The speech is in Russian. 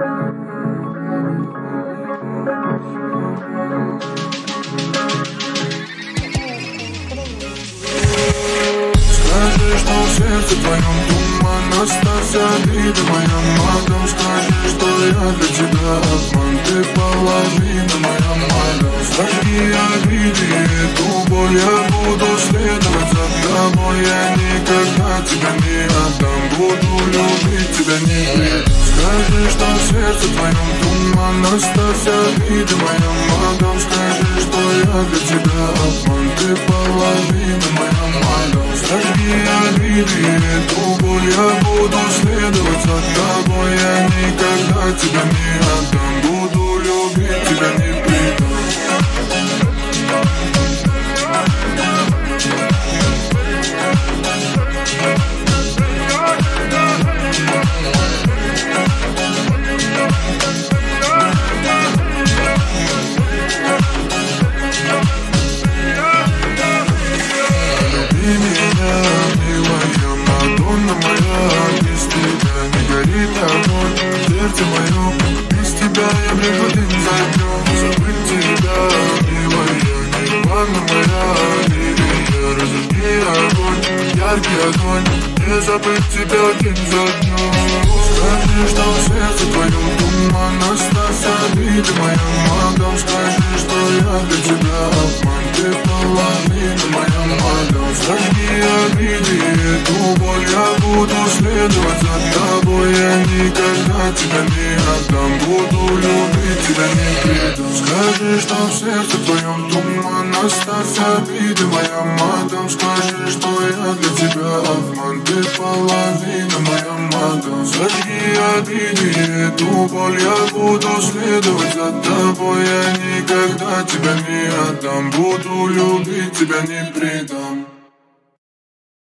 Скажи, что в сердце твоем туман, остался обида моя магом. Скажи, что я для тебя обман, ты половина моя магом. Сожги обиды и эту боль, я буду следовать за тобой. Я никогда тебя не отдам, буду любить тебя, не предам. Скажи, что в сердце твоем туман, остался обида моя магом. Скажи, что я для тебя обман, ты половина моя магом. Сожги обиды и эту боль, я буду следовать за тобой. Я никогда тебя не отдам, буду любить тебя, не предам. Сердце мое, без тебя я бреду день за днем. Забыть тебя, милая, неважно моя лилия. Разожги огонь, яркий огонь, не забыть тебя день за днем. Скажи, что в сердце твоем туман, остался обида моя магом. Скажи, что я для тебя обман, ты половина моя магом. Сожги обиды и эту боль, я буду следовать за тобой. Я никогда тебя не отдам, буду любить тебя, не предам. Скажи, что в сердце твоем туман, остался обида моя магом. Скажи, что я для тебя обман, ты половина моя магом. Сожги обиды и эту боль, я буду следовать за тобой. Я никогда тебя не отдам, буду любить тебя, не предам.